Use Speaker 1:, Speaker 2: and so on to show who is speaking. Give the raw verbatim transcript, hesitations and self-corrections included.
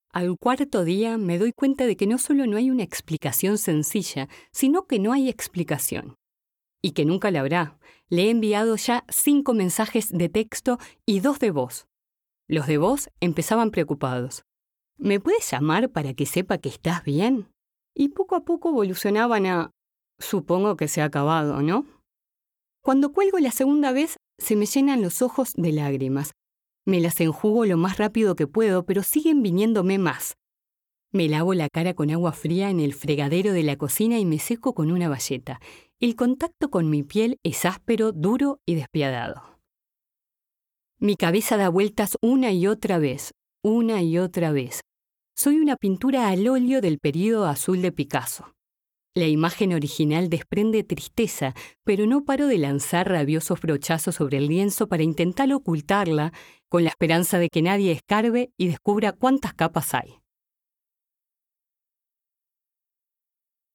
Speaker 1: Al cuarto día me doy cuenta de que no solo no hay una explicación sencilla, sino que no hay explicación. Y que nunca la habrá. Le he enviado ya cinco mensajes de texto y dos de voz. Los de voz empezaban preocupados. ¿Me puedes llamar para que sepa que estás bien? Y poco a poco evolucionaban a... Supongo que se ha acabado, ¿no? Cuando cuelgo la segunda vez, se me llenan los ojos de lágrimas. Me las enjugo lo más rápido que puedo, pero siguen viniéndome más. Me lavo la cara con agua fría en el fregadero de la cocina y me seco con una bayeta. El contacto con mi piel es áspero, duro y despiadado. Mi cabeza da vueltas una y otra vez, una y otra vez. Soy una pintura al óleo del período azul de Picasso. La imagen original desprende tristeza, pero no paro de lanzar rabiosos brochazos sobre el lienzo para intentar ocultarla, con la esperanza de que nadie escarbe y descubra cuántas capas hay.